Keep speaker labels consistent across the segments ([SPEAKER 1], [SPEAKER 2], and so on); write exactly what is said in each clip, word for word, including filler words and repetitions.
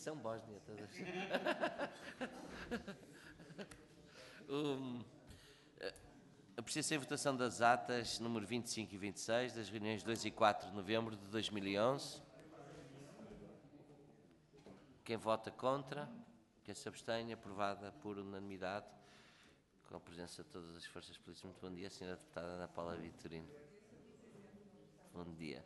[SPEAKER 1] São Bósnia, todas. um, Apreciação e votação das atas número vinte e cinco e vinte e seis das reuniões dois e quatro de novembro de dois mil e onze. Quem vota contra? Quem se abstém? Aprovada por unanimidade, com a presença de todas as forças políticas. Muito bom dia, senhora Deputada Ana Paula Vitorino. Bom dia.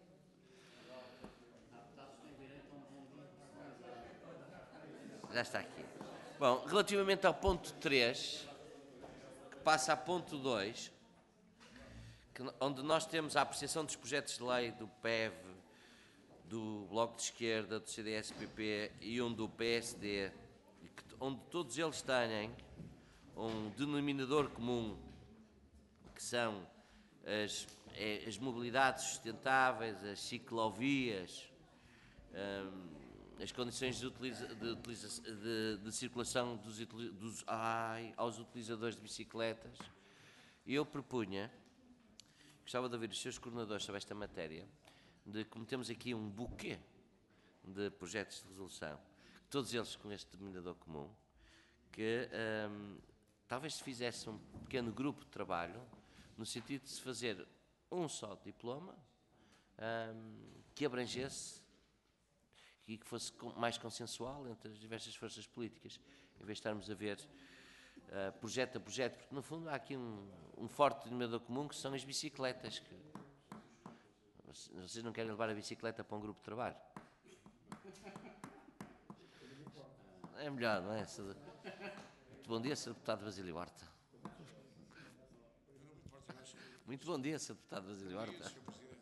[SPEAKER 1] Já está aqui. Bom, relativamente ao ponto três, que passa a ponto dois, que, onde nós temos a apreciação dos projetos de lei do P E V, do Bloco de Esquerda, do C D S P P e um do P S D, onde todos eles têm um denominador comum, que são as, as mobilidades sustentáveis, as ciclovias, um, as condições de, utiliza, de, utiliza, de, de circulação dos, dos, ai, aos utilizadores de bicicletas. E eu propunha, gostava de ouvir os seus coordenadores sobre esta matéria, de como temos aqui um buquê de projetos de resolução, todos eles com este denominador comum, que um, talvez se fizesse um pequeno grupo de trabalho no sentido de se fazer um só diploma um, que abrangesse e que fosse mais consensual entre as diversas forças políticas, em vez de estarmos a ver uh, projeto a projeto, porque no fundo há aqui um, um forte denominador comum que são as bicicletas. Que vocês não querem levar a bicicleta para um grupo de trabalho? É melhor, não é? Muito bom dia, senhor Deputado Basílio Horta. Muito bom dia, senhor Deputado Basílio Horta.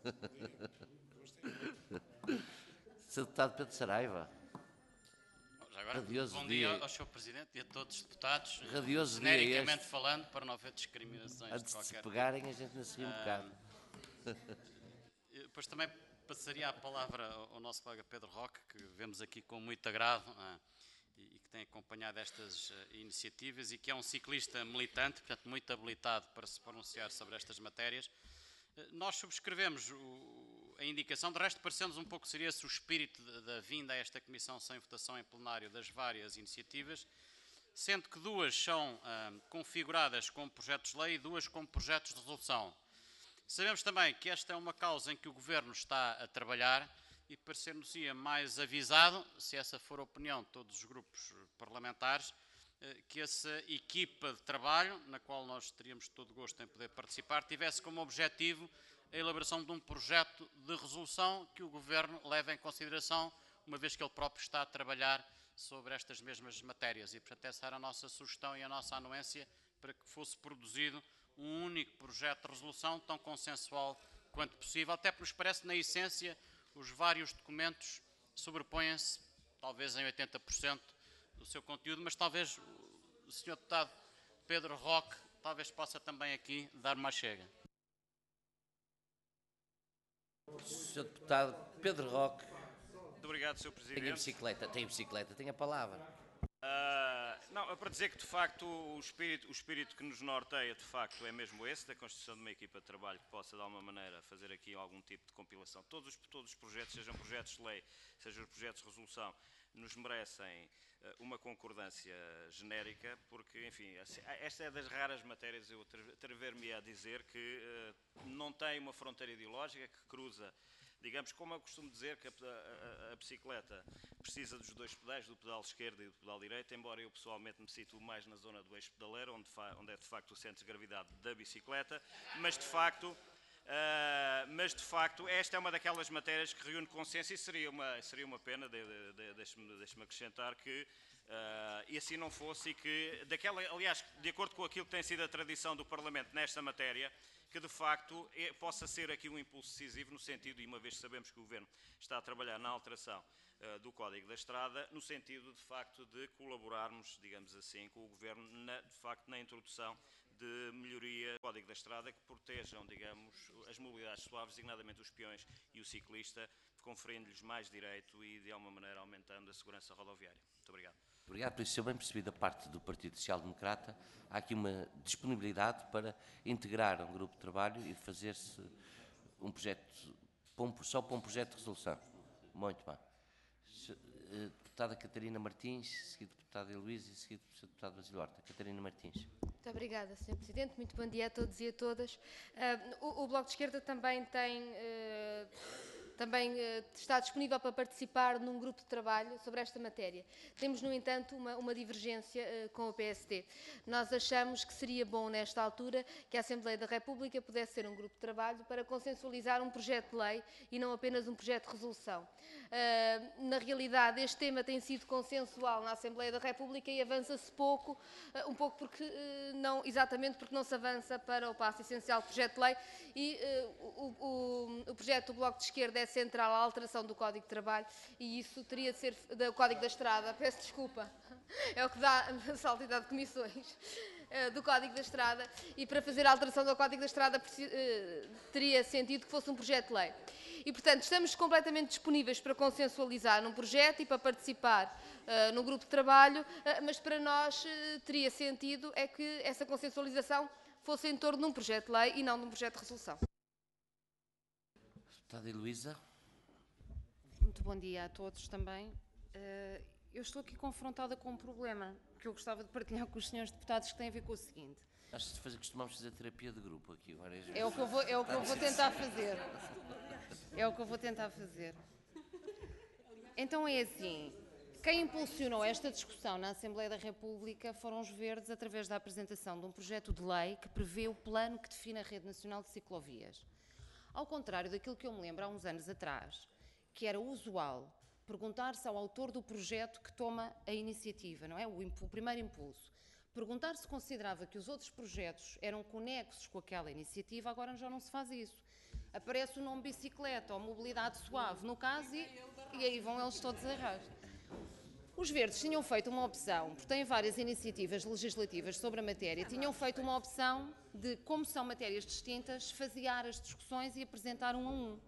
[SPEAKER 1] senhor Deputado Pedro Saraiva.
[SPEAKER 2] Já agora,
[SPEAKER 1] Radioso
[SPEAKER 2] bom
[SPEAKER 1] dia,
[SPEAKER 2] dia ao senhor Presidente e a todos os deputados.
[SPEAKER 1] Radioso
[SPEAKER 2] genericamente
[SPEAKER 1] dia
[SPEAKER 2] falando, para não haver discriminações
[SPEAKER 1] antes
[SPEAKER 2] de qualquer
[SPEAKER 1] de se pegarem, a gente não se ri um bocado.
[SPEAKER 2] Depois também passaria a palavra ao nosso colega Pedro Roque, que vemos aqui com muito agrado ah, e, e que tem acompanhado estas uh, iniciativas e que é um ciclista militante, portanto muito habilitado para se pronunciar sobre estas matérias. Uh, nós subscrevemos o, a indicação, de resto parecemos um pouco seria esse o espírito da vinda a esta Comissão sem votação em plenário das várias iniciativas, sendo que duas são uh, configuradas como projetos de lei e duas como projetos de resolução. Sabemos também que esta é uma causa em que o Governo está a trabalhar e parecer-nos-ia mais avisado, se essa for a opinião de todos os grupos parlamentares, que essa equipa de trabalho, na qual nós teríamos todo o gosto em poder participar, tivesse como objetivo a elaboração de um projeto de resolução que o Governo leve em consideração, uma vez que ele próprio está a trabalhar sobre estas mesmas matérias. E, portanto, essa era a nossa sugestão e a nossa anuência para que fosse produzido um único projeto de resolução tão consensual quanto possível, até porque nos parece, na essência, os vários documentos sobrepõem-se, talvez em oitenta por cento do seu conteúdo, mas talvez o senhor Deputado Pedro Roque talvez possa também aqui dar uma chega.
[SPEAKER 1] senhor Deputado Pedro Roque.
[SPEAKER 3] Muito obrigado, senhor Presidente.
[SPEAKER 1] Tem a bicicleta, tem a bicicleta, tem a palavra.
[SPEAKER 3] Uh, não, é para dizer que, de facto, o espírito, o espírito que nos norteia, de facto, é mesmo esse, da constituição de uma equipa de trabalho que possa, de alguma maneira, fazer aqui algum tipo de compilação. Todos, todos os projetos, sejam projetos de lei, sejam projetos de resolução, nos merecem uh, uma concordância genérica, porque, enfim, esta é das raras matérias, eu atrever-me a dizer, que uh, não tem uma fronteira ideológica, que cruza, digamos, como eu costumo dizer, que a, a, a bicicleta precisa dos dois pedais, do pedal esquerdo e do pedal direito, embora eu pessoalmente me situo mais na zona do eixo pedaleiro, onde, onde é de facto o centro de gravidade da bicicleta, mas de facto, uh, mas de facto esta é uma daquelas matérias que reúne consenso e seria uma, seria uma pena, de, de, de, deixe-me, deixe-me acrescentar, que uh, e assim não fosse, e que, daquela, aliás, de acordo com aquilo que tem sido a tradição do Parlamento nesta matéria, que de facto é, possa ser aqui um impulso decisivo no sentido, e uma vez que sabemos que o Governo está a trabalhar na alteração uh, do Código da Estrada, no sentido de facto de colaborarmos, digamos assim, com o Governo na, de facto na introdução de melhoria do Código da Estrada que protejam, digamos, as mobilidades suaves, designadamente os peões e o ciclista, conferindo-lhes mais direito e de alguma maneira aumentando a segurança rodoviária. Muito obrigado.
[SPEAKER 1] Obrigado, por isso, se eu bem percebi da parte do Partido Social Democrata, há aqui uma disponibilidade para integrar um grupo de trabalho e fazer-se um projeto, só para um projeto de resolução. Muito bem. eh, deputada Catarina Martins, seguido deputada Heloísa e seguido pelo senhor deputado Basílio Horta. Catarina Martins.
[SPEAKER 4] Muito obrigada, senhor Presidente. Muito bom dia a todos e a todas. Uh, o, o Bloco de Esquerda também tem... Uh, também uh, está disponível para participar num grupo de trabalho sobre esta matéria. Temos, no entanto, uma, uma divergência uh, com o P S D. Nós achamos que seria bom, nesta altura, que a Assembleia da República pudesse ser um grupo de trabalho para consensualizar um projeto de lei e não apenas um projeto de resolução. Uh, na realidade, este tema tem sido consensual na Assembleia da República e avança-se pouco, uh, um pouco porque, uh, não, exatamente porque não se avança para o passo essencial do projeto de lei e uh, o, o, o projeto do Bloco de Esquerda é central à alteração do Código de Trabalho e isso teria de ser, do Código da Estrada, peço desculpa, é o que dá a saltidade de comissões, do Código da Estrada, e para fazer a alteração do Código da Estrada teria sentido que fosse um projeto de lei. E, portanto, estamos completamente disponíveis para consensualizar num projeto e para participar uh, num grupo de trabalho, uh, mas para nós uh, teria sentido é que essa consensualização fosse em torno de um projeto de lei e não de um projeto de resolução.
[SPEAKER 1] Deputada Heloísa.
[SPEAKER 5] Muito bom dia a todos também. Uh, eu estou aqui confrontada com um problema que eu gostava de partilhar com os senhores deputados, que tem a ver com o seguinte.
[SPEAKER 1] Nós fazer, costumamos fazer terapia de grupo aqui várias vezes.
[SPEAKER 5] É o que eu vou, é o que eu vou tentar fazer. É o que eu vou tentar fazer. Então é assim, quem impulsionou esta discussão na Assembleia da República foram os Verdes, através da apresentação de um projeto de lei que prevê o plano que define a Rede Nacional de Ciclovias. Ao contrário daquilo que eu me lembro há uns anos atrás, que era usual perguntar-se ao autor do projeto que toma a iniciativa, não é? O, o primeiro impulso. Perguntar se considerava que os outros projetos eram conexos com aquela iniciativa, agora já não se faz isso. Aparece o nome bicicleta ou mobilidade suave, no caso, e, e aí vão eles todos a arrasto. Os Verdes tinham feito uma opção, porque têm várias iniciativas legislativas sobre a matéria, tinham feito uma opção de, como são matérias distintas, fasear as discussões e apresentar um a um.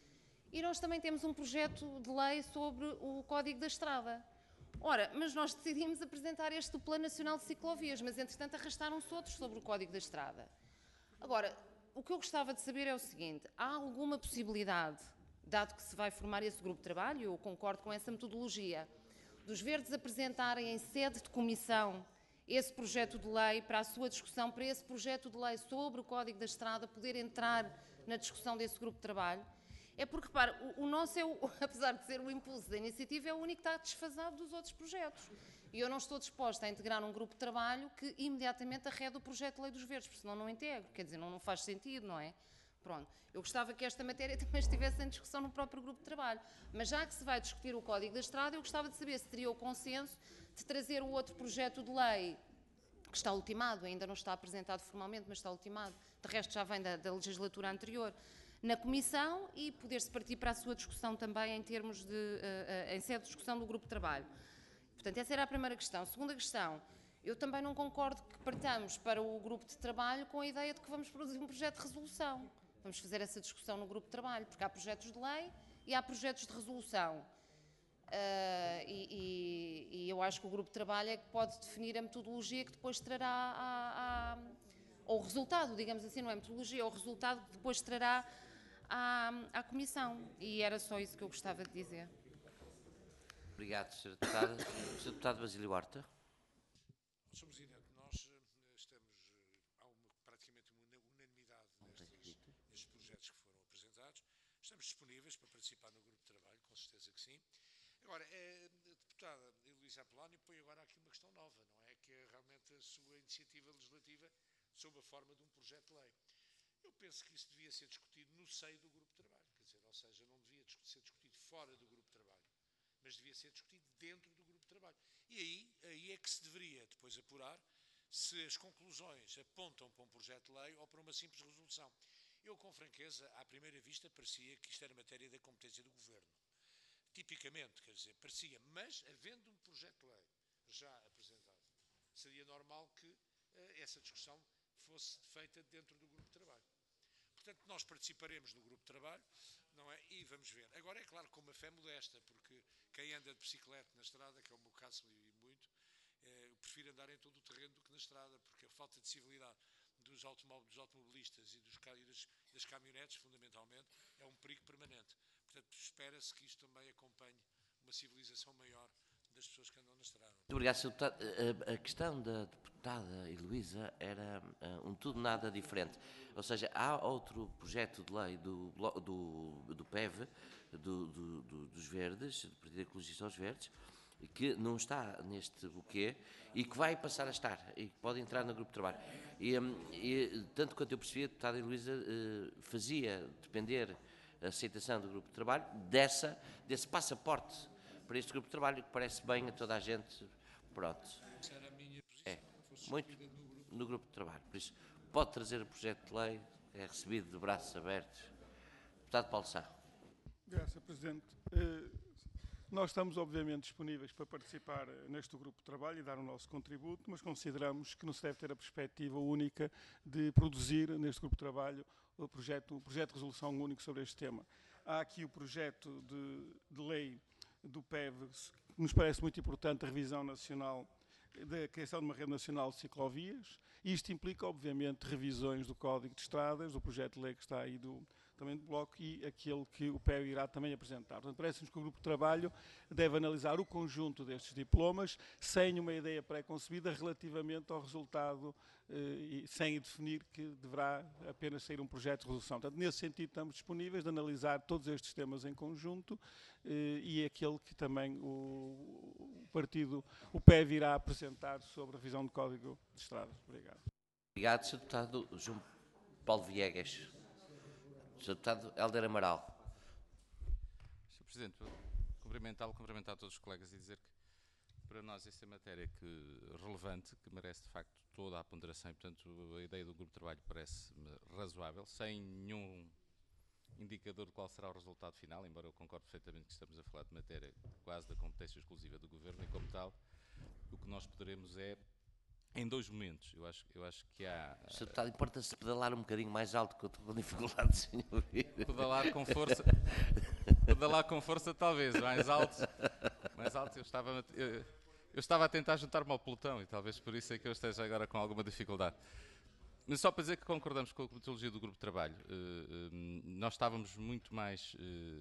[SPEAKER 5] E nós também temos um projeto de lei sobre o Código da Estrada. Ora, mas nós decidimos apresentar este do Plano Nacional de Ciclovias, mas entretanto arrastaram-se outros sobre o Código da Estrada. Agora, o que eu gostava de saber é o seguinte, há alguma possibilidade, dado que se vai formar esse grupo de trabalho, eu concordo com essa metodologia, dos Verdes apresentarem em sede de comissão esse projeto de lei para a sua discussão, para esse projeto de lei sobre o Código da Estrada poder entrar na discussão desse grupo de trabalho? É porque, repara, o, o nosso, é o, apesar de ser o impulso da iniciativa, é o único que está desfasado dos outros projetos. E eu não estou disposta a integrar um grupo de trabalho que imediatamente arrede o projeto de lei dos Verdes, porque senão não integro, quer dizer, não, não faz sentido, não é? Pronto, eu gostava que esta matéria também estivesse em discussão no próprio grupo de trabalho, mas já que se vai discutir o Código da Estrada, eu gostava de saber se teria o consenso de trazer o outro projeto de lei, que está ultimado, ainda não está apresentado formalmente, mas está ultimado, de resto já vem da, da legislatura anterior, na Comissão e poder-se partir para a sua discussão também em termos de, uh, uh, em sede de discussão do grupo de trabalho. Portanto, essa era a primeira questão. Segunda questão, eu também não concordo que partamos para o grupo de trabalho com a ideia de que vamos produzir um projeto de resolução. Vamos fazer essa discussão no grupo de trabalho, porque há projetos de lei e há projetos de resolução. Uh, e, e, e eu acho que o grupo de trabalho é que pode definir a metodologia que depois trará a, a, ou o resultado, digamos assim, não é metodologia, é o resultado que depois trará à, à Comissão. E era só isso que eu gostava de dizer.
[SPEAKER 1] Obrigado, senhora Deputada. senhor Deputado Basílio Horta.
[SPEAKER 6] senhor Presidente, nós uh, estamos, uh, há uma, praticamente uma unanimidade nestes, nestes projetos que foram apresentados. Estamos disponíveis para participar no grupo de trabalho, com certeza que sim. Agora, a deputada Heloísa Apolónio põe agora aqui uma questão nova, não é? Que é realmente a sua iniciativa legislativa sob a forma de um projeto de lei. Eu penso que isso devia ser discutido no seio do grupo de trabalho, quer dizer, ou seja, não devia ser discutido fora do grupo de trabalho, mas devia ser discutido dentro do grupo de trabalho. E aí, aí é que se deveria depois apurar se as conclusões apontam para um projeto de lei ou para uma simples resolução. Eu, com franqueza, à primeira vista, parecia que isto era matéria da competência do Governo. Tipicamente, quer dizer, parecia, mas havendo um projeto de lei já apresentado, seria normal que uh, essa discussão fosse feita dentro do grupo de trabalho. Portanto, nós participaremos no grupo de trabalho, não é? E vamos ver. Agora, é claro, com uma fé modesta, porque quem anda de bicicleta na estrada, que é o meu caso e muito, eh, eu prefiro andar em todo o terreno do que na estrada, porque a falta de civilidade dos, automó dos automobilistas e, dos, e das, das caminhonetes, fundamentalmente, é um perigo permanente. Portanto, espera-se que isto também acompanhe uma civilização maior das pessoas que andam na estrada.
[SPEAKER 1] Muito obrigado, senhor Deputado. A, a questão da deputada Heloísa era uh, um tudo nada diferente. Ou seja, há outro projeto de lei do, do, do P E V, do, do, do, dos Verdes, do Partido Ecologista aos Verdes, que não está neste buquê e que vai passar a estar e que pode entrar no grupo de trabalho. E, e tanto quanto eu percebi, a deputada Heloísa uh, fazia depender a aceitação do grupo de trabalho dessa, desse passaporte para este grupo de trabalho, que parece bem a toda a gente. Pronto.
[SPEAKER 6] Essa era a minha posição.
[SPEAKER 1] É, muito no grupo de trabalho. Por isso, pode trazer o projeto de lei, é recebido de braços abertos. Deputado Paulo Sá.
[SPEAKER 7] Graças, Presidente. Uh, Nós estamos, obviamente, disponíveis para participar neste grupo de trabalho e dar o nosso contributo, mas consideramos que não se deve ter a perspectiva única de produzir, neste grupo de trabalho, o projeto, o projeto de resolução único sobre este tema. Há aqui o projeto de, de lei do P E V, que nos parece muito importante, a revisão nacional, da criação de uma rede nacional de ciclovias. Isto implica, obviamente, revisões do Código de Estradas, do projeto de lei que está aí do, também do Bloco, e aquele que o P E V irá também apresentar. Portanto, parece-nos que o grupo de trabalho deve analisar o conjunto destes diplomas sem uma ideia pré-concebida relativamente ao resultado eh, e sem definir que deverá apenas sair um projeto de resolução. Portanto, nesse sentido, estamos disponíveis de analisar todos estes temas em conjunto eh, e aquele que também o, o partido, o P E V irá apresentar sobre a revisão do Código de Estradas. Obrigado.
[SPEAKER 1] Obrigado, senhor Deputado João Paulo Viegas. senhor Deputado Hélder Amaral.
[SPEAKER 8] senhor Presidente, cumprimentá-lo, cumprimentar todos os colegas e dizer que para nós esta é matéria que, relevante, que merece de facto toda a ponderação e, portanto, a ideia do grupo de trabalho parece-me razoável, sem nenhum indicador de qual será o resultado final, embora eu concorde perfeitamente que estamos a falar de matéria quase da competência exclusiva do Governo e, como tal, o que nós poderemos é, em dois momentos, eu acho, eu acho que há...
[SPEAKER 1] senhor Deputado, importa-se pedalar um bocadinho mais alto, que eu estou com dificuldades em ouvir.
[SPEAKER 8] Pedalar com força, pedalar com força talvez, mais alto, mais alto, eu estava, eu, eu estava a tentar juntar-me ao pelotão e talvez por isso é que eu esteja agora com alguma dificuldade. Mas só para dizer que concordamos com a metodologia do grupo de trabalho, nós estávamos muito mais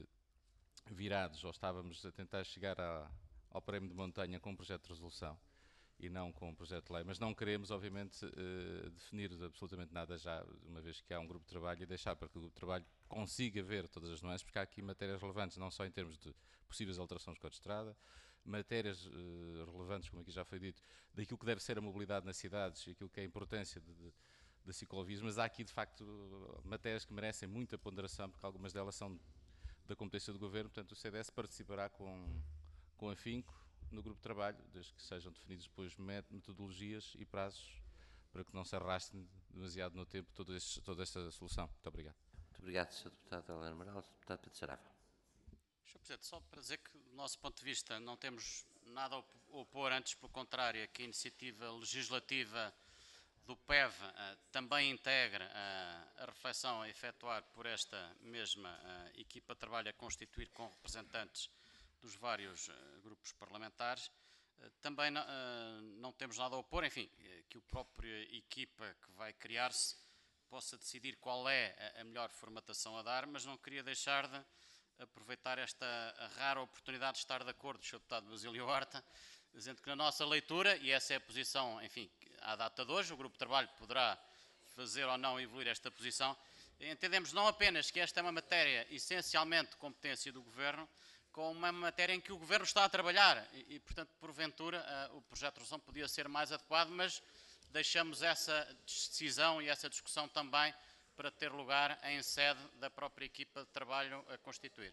[SPEAKER 8] virados, ou estávamos a tentar chegar a, ao prémio de montanha com um projeto de resolução e não com um projeto de lei, mas não queremos, obviamente, definir absolutamente nada já, uma vez que há um grupo de trabalho, e deixar para que o grupo de trabalho consiga ver todas as nuances, porque há aqui matérias relevantes, não só em termos de possíveis alterações do Código de Estrada, matérias uh, relevantes, como aqui já foi dito, daquilo que deve ser a mobilidade nas cidades e aquilo que é a importância de, de, da ciclovias, mas há aqui, de facto, matérias que merecem muita ponderação, porque algumas delas são da competência do Governo, portanto o C D S participará com, com afinco no grupo de trabalho, desde que sejam definidos depois metodologias e prazos para que não se arraste demasiado no tempo todo este, toda esta solução. Muito obrigado.
[SPEAKER 1] Muito obrigado, senhor Deputado Hélder Amaral. senhor Deputado Pedro Saraiva.
[SPEAKER 2] senhor Presidente, só para dizer que, do nosso ponto de vista, não temos nada a opor, antes, pelo contrário, que a iniciativa legislativa do P E V uh, também integra uh, a reflexão a efetuar por esta mesma uh, equipa de trabalho a constituir com representantes dos vários uh, grupos parlamentares. Uh, também não, uh, não temos nada a opor, enfim, uh, que a própria equipa que vai criar-se possa decidir qual é a, a melhor formatação a dar, mas não queria deixar de aproveitar esta rara oportunidade de estar de acordo com o senhor Deputado Basílio Horta, dizendo que na nossa leitura, e essa é a posição, enfim, à data de hoje, o Grupo de Trabalho poderá fazer ou não evoluir esta posição, entendemos não apenas que esta é uma matéria essencialmente de competência do Governo, como uma matéria em que o Governo está a trabalhar e, e portanto, porventura, uh, o projeto de resolução podia ser mais adequado, mas deixamos essa decisão e essa discussão também para ter lugar em sede da própria equipa de trabalho a constituir.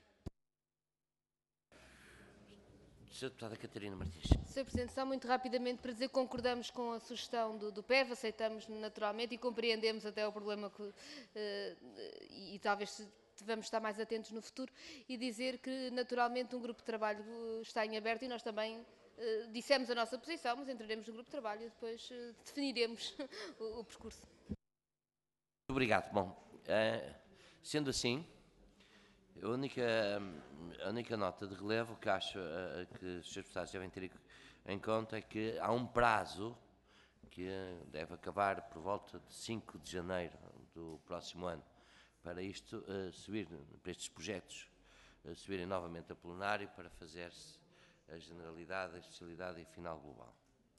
[SPEAKER 1] senhora Deputada Catarina Martins.
[SPEAKER 4] senhor Presidente, só muito rapidamente para dizer que concordamos com a sugestão do, do P E V, aceitamos naturalmente e compreendemos até o problema que, uh, e, e talvez devamos estar mais atentos no futuro, e dizer que naturalmente um grupo de trabalho está em aberto e nós também uh, dissemos a nossa posição, mas entraremos no grupo de trabalho e depois uh, definiremos o, o percurso.
[SPEAKER 1] Muito obrigado. Bom, uh, sendo assim, a única, a única nota de relevo que acho uh, que os senhores deputados devem ter em conta é que há um prazo que deve acabar por volta de cinco de janeiro do próximo ano para isto uh, subir, para estes projetos uh, subirem novamente a plenário para fazer-se a generalidade, a especialidade e a final global.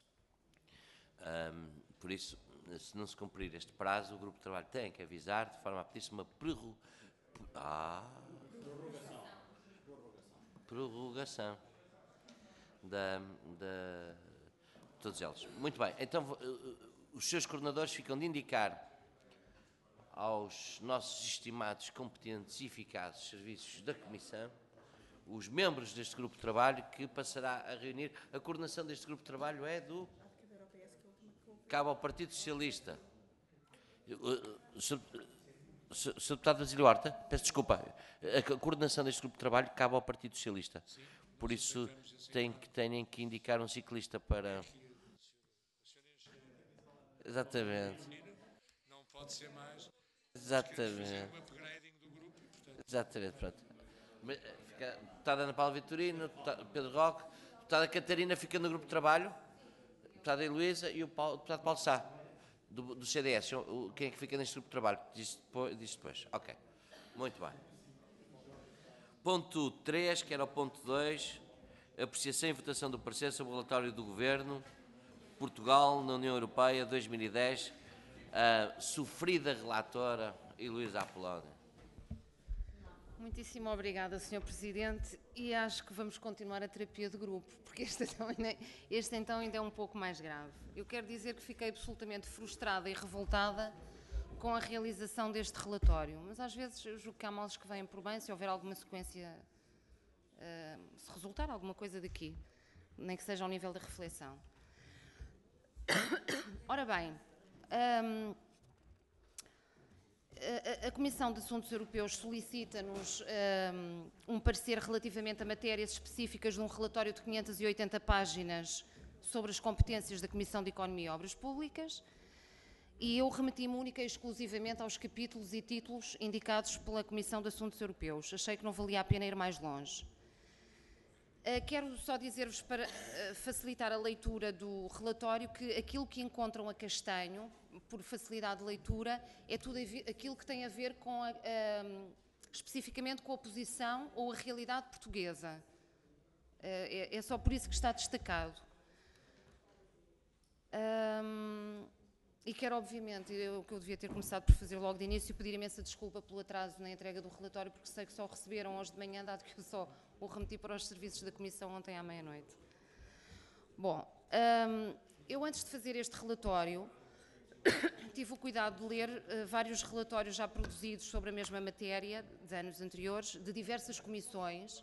[SPEAKER 1] Um, por isso, se não se cumprir este prazo, o grupo de trabalho tem que avisar de forma a pedir-se uma prorrogação. Ah, prorrogação da, da, de todos eles. Muito bem, então os seus coordenadores ficam de indicar aos nossos estimados, competentes e eficazes serviços da Comissão, os membros deste grupo de trabalho, que passará a reunir. A coordenação deste grupo de trabalho é do... Cabe ao Partido Socialista. Senhor Deputado Basílio Horta, peço desculpa, a coordenação deste grupo de trabalho cabe ao Partido Socialista. Por isso tem que, têm que indicar um ciclista para... Exatamente.
[SPEAKER 6] Não pode ser mais.
[SPEAKER 1] Exatamente. Exatamente, pronto. Deputada Ana Paula Vitorino, Pedro Roque, deputada Catarina fica no grupo de trabalho, deputada Heloísa e o deputado Paulo Sá, do, do C D S. Quem é que fica neste grupo de trabalho? Diz depois, diz depois. Ok. Muito bem. Ponto três, que era o ponto dois, apreciação e votação do parecer sobre o relatório do Governo, Portugal na União Europeia dois mil e dez, a sofrida relatora Heloísa Apolónia.
[SPEAKER 5] Muitíssimo obrigada, senhor Presidente, e acho que vamos continuar a terapia de grupo, porque este então, ainda, este então ainda é um pouco mais grave. Eu quero dizer que fiquei absolutamente frustrada e revoltada com a realização deste relatório, mas às vezes eu julgo que há males que vêm por bem, se houver alguma sequência, uh, se resultar alguma coisa daqui, nem que seja ao nível da reflexão. Ora bem, um, A, a Comissão de Assuntos Europeus solicita-nos um, um parecer relativamente a matérias específicas de um relatório de quinhentas e oitenta páginas sobre as competências da Comissão de Economia e Obras Públicas, e eu remeti-me única e exclusivamente aos capítulos e títulos indicados pela Comissão de Assuntos Europeus. Achei que não valia a pena ir mais longe. Uh, quero só dizer-vos, para uh, facilitar a leitura do relatório, que aquilo que encontram a castanho, por facilidade de leitura, é tudo aquilo que tem a ver com, a, uh, especificamente com a posição ou a realidade portuguesa. Uh, é, é só por isso que está destacado. Um, e quero, obviamente, o que eu devia ter começado por fazer logo de início, pedir imensa desculpa pelo atraso na entrega do relatório, porque sei que só o receberam hoje de manhã, dado que eu só o remeti para os serviços da Comissão ontem à meia-noite. Bom, um, eu antes de fazer este relatório, tive o cuidado de ler uh, vários relatórios já produzidos sobre a mesma matéria, de anos anteriores, de diversas comissões,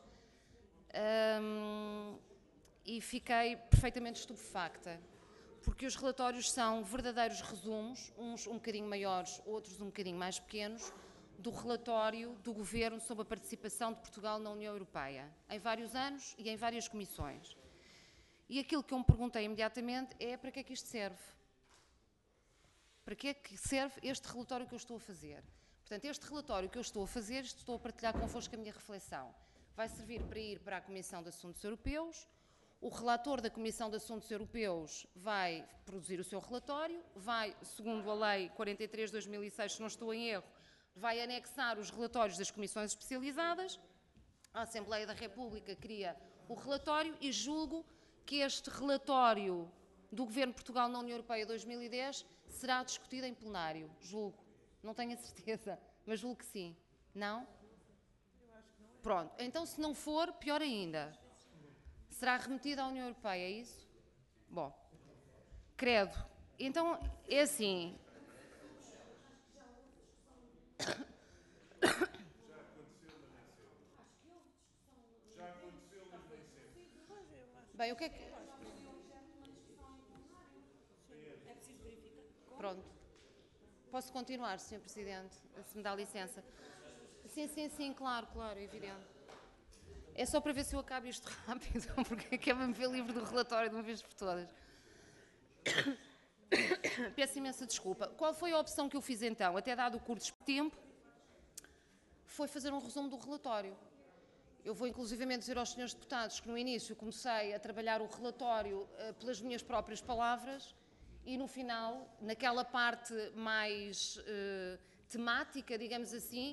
[SPEAKER 5] um, e fiquei perfeitamente estupefacta, porque os relatórios são verdadeiros resumos, uns um bocadinho maiores, outros um bocadinho mais pequenos, do relatório do Governo sobre a participação de Portugal na União Europeia, em vários anos e em várias comissões. E aquilo que eu me perguntei imediatamente é: para que é que isto serve? Para que é que serve este relatório que eu estou a fazer? Portanto, este relatório que eu estou a fazer, estou a partilhar convosco a minha reflexão, vai servir para ir para a Comissão de Assuntos Europeus. O relator da Comissão de Assuntos Europeus vai produzir o seu relatório, vai, segundo a Lei quarenta e três de dois mil e seis, se não estou em erro, vai anexar os relatórios das comissões especializadas. A Assembleia da República cria o relatório e julgo que este relatório do Governo de Portugal na União Europeia dois mil e dez será discutido em plenário. Julgo. Não tenho a certeza, mas julgo que sim. Não? Pronto. Então, se não for, pior ainda. Será remetido à União Europeia, é isso? Bom, credo. Então, é assim. Bem, o que é que... Pronto. Posso continuar, senhor Presidente, se me dá licença? Sim, sim, sim, claro, claro, é evidente. É só para ver se eu acabo isto rápido, porque quero-me ver livre do relatório de uma vez por todas. Peço imensa desculpa. Qual foi a opção que eu fiz então? Até dado o curto tempo, foi fazer um resumo do relatório. Eu vou inclusivamente dizer aos senhores deputados que no início comecei a trabalhar o relatório uh, pelas minhas próprias palavras e no final, naquela parte mais uh, temática, digamos assim,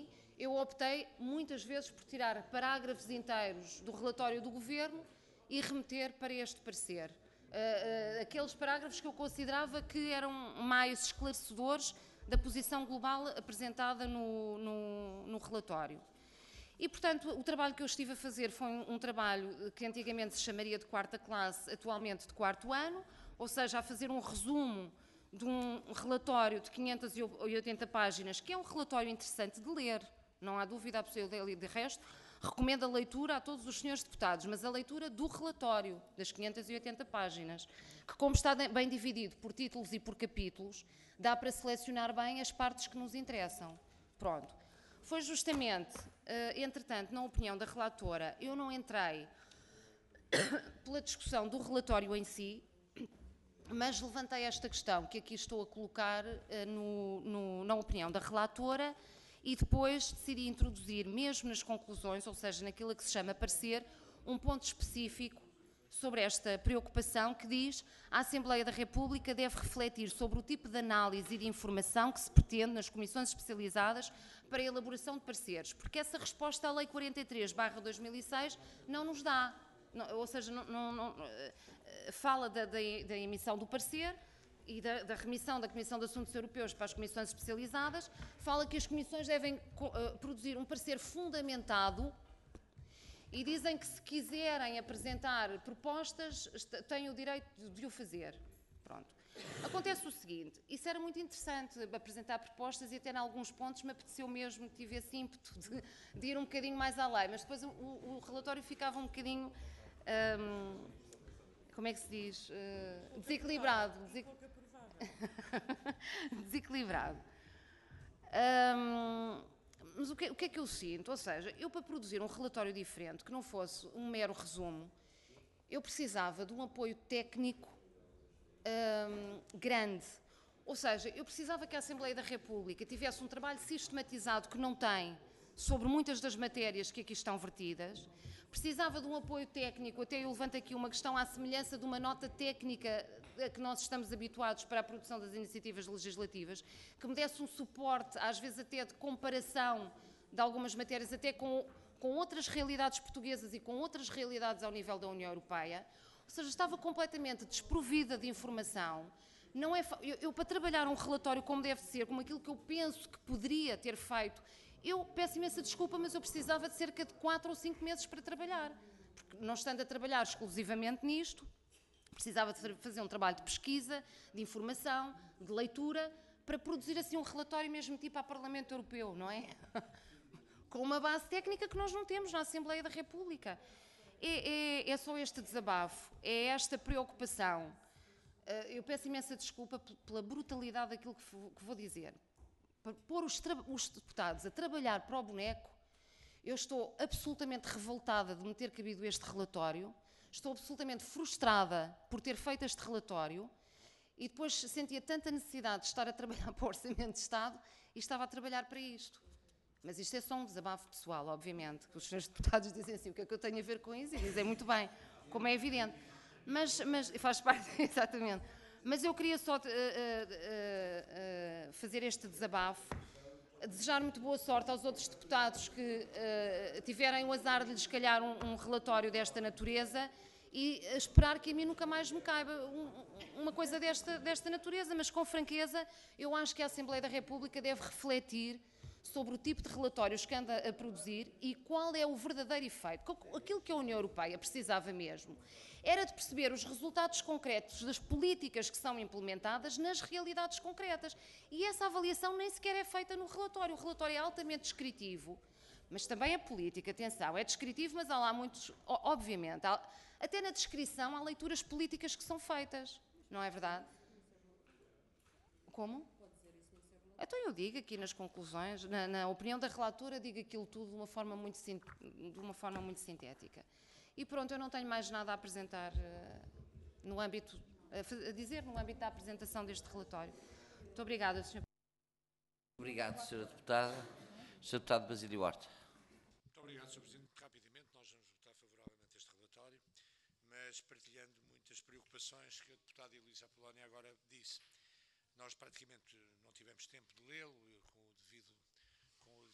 [SPEAKER 5] eu optei muitas vezes por tirar parágrafos inteiros do relatório do Governo e remeter para este parecer. Uh, uh, aqueles parágrafos que eu considerava que eram mais esclarecedores da posição global apresentada no, no, no relatório. E, portanto, o trabalho que eu estive a fazer foi um, um trabalho que antigamente se chamaria de quarta classe, atualmente de quarto ano, ou seja, a fazer um resumo de um relatório de quinhentas e oitenta páginas, que é um relatório interessante de ler, não há dúvida absoluta, de resto, recomendo a leitura a todos os senhores deputados, mas a leitura do relatório das quinhentas e oitenta páginas, que, como está bem dividido por títulos e por capítulos, dá para selecionar bem as partes que nos interessam. Pronto. Foi justamente, uh, entretanto, na opinião da relatora, eu não entrei pela discussão do relatório em si, mas levantei esta questão que aqui estou a colocar uh, no, no, na opinião da relatora e depois decidi introduzir, mesmo nas conclusões, ou seja, naquilo que se chama parecer, um ponto específico sobre esta preocupação que diz: a Assembleia da República deve refletir sobre o tipo de análise e de informação que se pretende nas comissões especializadas para a elaboração de pareceres, porque essa resposta à Lei quarenta e três barra dois mil e seis não nos dá, não, ou seja, não, não, não, fala da, da, da emissão do parecer e da, da remissão da Comissão de Assuntos Europeus para as comissões especializadas, fala que as comissões devem uh, produzir um parecer fundamentado. E dizem que se quiserem apresentar propostas, têm o direito de o fazer. Pronto. Acontece o seguinte, isso era muito interessante, apresentar propostas, e até em alguns pontos me apeteceu mesmo, tive esse ímpeto de, de ir um bocadinho mais além, mas depois o, o relatório ficava um bocadinho, hum, como é que se diz, uh, desequilibrado. Desec... desequilibrado. Hum, Mas o que, o que é que eu sinto? Ou seja, eu para produzir um relatório diferente, que não fosse um mero resumo, eu precisava de um apoio técnico hum, grande. Ou seja, eu precisava que a Assembleia da República tivesse um trabalho sistematizado que não tem sobre muitas das matérias que aqui estão vertidas. Precisava de um apoio técnico, até eu levanto aqui uma questão à semelhança de uma nota técnica a que nós estamos habituados para a produção das iniciativas legislativas, que me desse um suporte, às vezes até de comparação de algumas matérias, até com, com outras realidades portuguesas e com outras realidades ao nível da União Europeia. Ou seja, estava completamente desprovida de informação. Não é, eu, eu, para trabalhar um relatório como deve ser, como aquilo que eu penso que poderia ter feito, eu peço imensa desculpa, mas eu precisava de cerca de quatro ou cinco meses para trabalhar. Porque não estando a trabalhar exclusivamente nisto, precisava de fazer um trabalho de pesquisa, de informação, de leitura, para produzir assim um relatório mesmo tipo ao Parlamento Europeu, não é? Com uma base técnica que nós não temos na Assembleia da República. É, é, é só este desabafo, é esta preocupação. Eu peço imensa desculpa pela brutalidade daquilo que vou dizer. Para pôr os, os deputados a trabalhar para o boneco, eu estou absolutamente revoltada de me ter cabido este relatório. Estou absolutamente frustrada por ter feito este relatório e depois sentia tanta necessidade de estar a trabalhar para o Orçamento de Estado e estava a trabalhar para isto. Mas isto é só um desabafo pessoal, obviamente, que os senhores deputados dizem assim, o que é que eu tenho a ver com isso? E dizem muito bem, como é evidente. Mas, mas faz parte, exatamente. Mas eu queria só uh, uh, uh, fazer este desabafo, desejar muito boa sorte aos outros deputados que uh, tiverem o azar de lhes calhar um, um relatório desta natureza e esperar que a mim nunca mais me caiba um, uma coisa desta, desta natureza, mas com franqueza, eu acho que a Assembleia da República deve refletir sobre o tipo de relatórios que anda a produzir e qual é o verdadeiro efeito. Aquilo que a União Europeia precisava mesmo era de perceber os resultados concretos das políticas que são implementadas nas realidades concretas. E essa avaliação nem sequer é feita no relatório. O relatório é altamente descritivo, mas também a política, atenção, é descritivo, mas há lá muitos, obviamente, há, até na descrição há leituras políticas que são feitas, não é verdade? Como? Então eu digo aqui nas conclusões, na, na opinião da relatora, digo aquilo tudo de uma forma muito, de uma forma muito sintética. E pronto, eu não tenho mais nada a apresentar uh, no âmbito, a, a dizer no âmbito da apresentação deste relatório. Muito obrigada, senhor
[SPEAKER 1] Obrigado, senhora Deputada. senhor Deputado Basílio Horta.
[SPEAKER 6] Muito obrigado, senhor Presidente. Rapidamente, nós vamos votar favoravelmente este relatório, mas partilhando muitas preocupações que a deputada Elisa Apolónia agora disse. Nós praticamente não tivemos tempo de lê-lo, com o devido, com o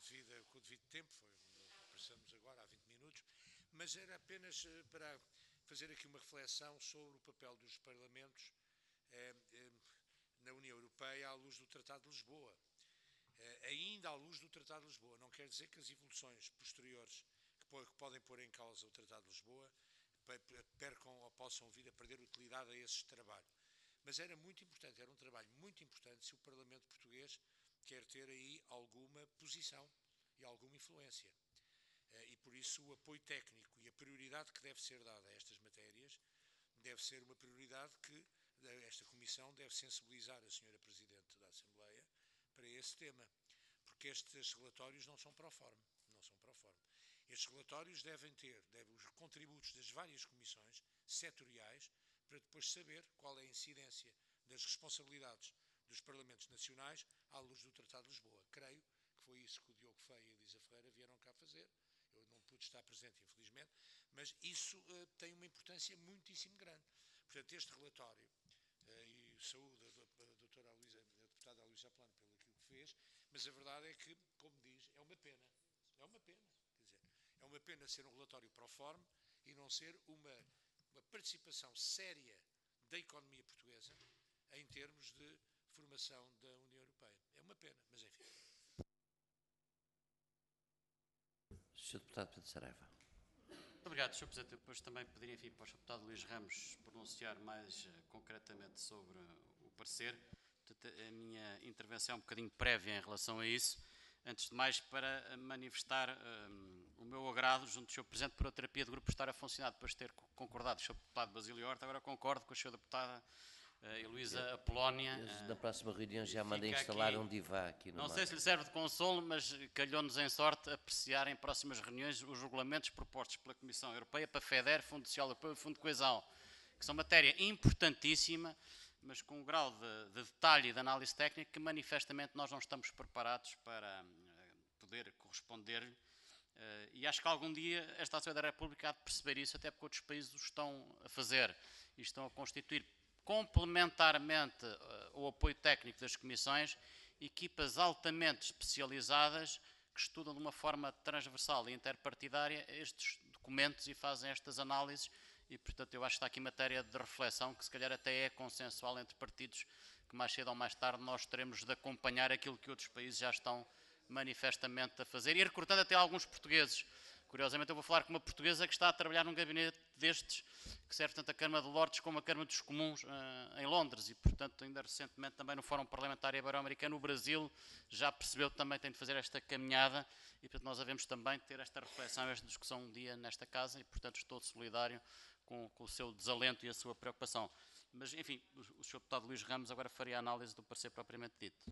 [SPEAKER 6] devida, com o devido tempo, foi, passamos agora há vinte minutos, mas era apenas eh, para fazer aqui uma reflexão sobre o papel dos parlamentos eh, eh, na União Europeia à luz do Tratado de Lisboa. Eh, ainda à luz do Tratado de Lisboa, não quer dizer que as evoluções posteriores que, po que podem pôr em causa o Tratado de Lisboa percam ou possam vir a perder utilidade a esse trabalho. Mas era muito importante, era um trabalho muito importante se o Parlamento português quer ter aí alguma posição e alguma influência. E por isso o apoio técnico e a prioridade que deve ser dada a estas matérias deve ser uma prioridade que esta Comissão deve sensibilizar a senhora Presidente da Assembleia para esse tema, porque estes relatórios não são pro forma, não são pro forma. Estes relatórios devem ter devem, os contributos das várias comissões setoriais para depois saber qual é a incidência das responsabilidades dos Parlamentos Nacionais à luz do Tratado de Lisboa. Creio que foi isso que o Diogo Feio e a Elisa Ferreira vieram cá fazer. Eu não pude estar presente, infelizmente, mas isso uh, tem uma importância muitíssimo grande. Portanto, este relatório, uh, e saúde a, a doutora Luísa, a deputada Luísa Plano pelo aquilo que fez, mas a verdade é que, como diz, é uma pena. É uma pena. Quer dizer, é uma pena ser um relatório pro forma e não ser uma, uma participação séria da economia portuguesa em termos de formação da União Europeia. É uma pena, mas enfim.
[SPEAKER 1] senhor Deputado Pedro Saraiva.
[SPEAKER 2] Muito obrigado, senhor Presidente. Eu depois também pediria, enfim, para o senhor Deputado Luís Ramos pronunciar mais uh, concretamente sobre uh, o parecer. Portanto, a minha intervenção é um bocadinho prévia em relação a isso. Antes de mais, para manifestar um, o meu agrado junto do senhor Presidente por a terapia de grupo estar a funcionar, depois de ter concordado com o senhor Deputado Basílio Horta. Agora concordo com a senhora Deputada uh, Heloísa Apolónia.
[SPEAKER 1] Na próxima reunião já mandei instalar aqui um divã aqui no
[SPEAKER 2] Não
[SPEAKER 1] mar.
[SPEAKER 2] sei se lhe serve de consolo, mas calhou-nos em sorte apreciar em próximas reuniões os regulamentos propostos pela Comissão Europeia para FEDER, Fundo Social Europeu e Fundo de Coesão, que são matéria importantíssima, mas com um grau de, de detalhe e de análise técnica que manifestamente nós não estamos preparados para uh, poder corresponder-lhe. Uh, e acho que algum dia esta Assembleia da República há de perceber isso, até porque outros países o estão a fazer e estão a constituir complementarmente uh, o apoio técnico das comissões, equipas altamente especializadas que estudam de uma forma transversal e interpartidária estes documentos e fazem estas análises e, portanto, eu acho que está aqui matéria de reflexão que se calhar até é consensual entre partidos que mais cedo ou mais tarde nós teremos de acompanhar aquilo que outros países já estão manifestamente a fazer e recrutando até alguns portugueses. Curiosamente, eu vou falar com uma portuguesa que está a trabalhar num gabinete destes, que serve tanto a Câmara de Lordes como a Câmara dos Comuns uh, em Londres e, portanto, ainda recentemente também no Fórum Parlamentar Ibero-Americano, o Brasil já percebeu que também tem de fazer esta caminhada e, portanto, nós havemos também de ter esta reflexão, esta discussão um dia nesta casa e, portanto, estou solidário com, com o seu desalento e a sua preocupação. Mas, enfim, o, o senhor Deputado Luís Ramos agora faria a análise do parecer propriamente dito.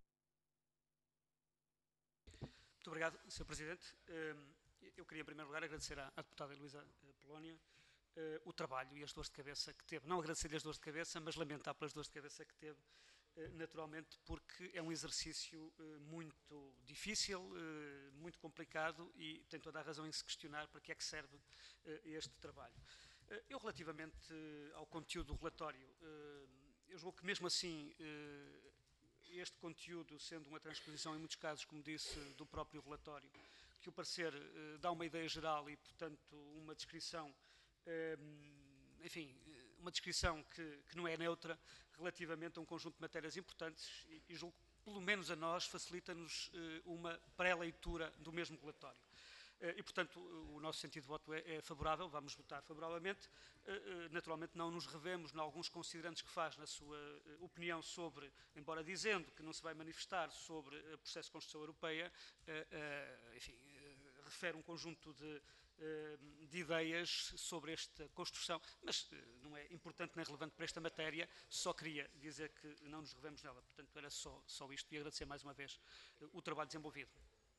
[SPEAKER 9] Muito obrigado, senhor Presidente. Eu queria, em primeiro lugar, agradecer à, à deputada Heloísa Apolónia uh, o trabalho e as dores de cabeça que teve. Não agradecer-lhe as dores de cabeça, mas lamentar pelas dores de cabeça que teve, uh, naturalmente, porque é um exercício uh, muito difícil, uh, muito complicado e tem toda a razão em se questionar para que é que serve uh, este trabalho. Uh, eu, relativamente uh, ao conteúdo do relatório, uh, eu julgo que, mesmo assim, uh, este conteúdo, sendo uma transposição, em muitos casos, como disse, do próprio relatório, que o parecer uh, dá uma ideia geral e, portanto, uma descrição, uh, enfim, uma descrição que, que não é neutra relativamente a um conjunto de matérias importantes e, e julgo que, pelo menos a nós, facilita-nos uh, uma pré-leitura do mesmo relatório. Uh, e, portanto, o nosso sentido de voto é, é favorável, vamos votar favoravelmente. Uh, uh, naturalmente não nos revemos em alguns considerantes que faz na sua uh, opinião sobre, embora dizendo que não se vai manifestar sobre o processo de construção europeia, uh, uh, enfim, uh, refere um conjunto de, uh, de ideias sobre esta construção, mas uh, não é importante nem relevante para esta matéria, só queria dizer que não nos revemos nela. Portanto, era só, só isto e agradecer mais uma vez uh, o trabalho desenvolvido.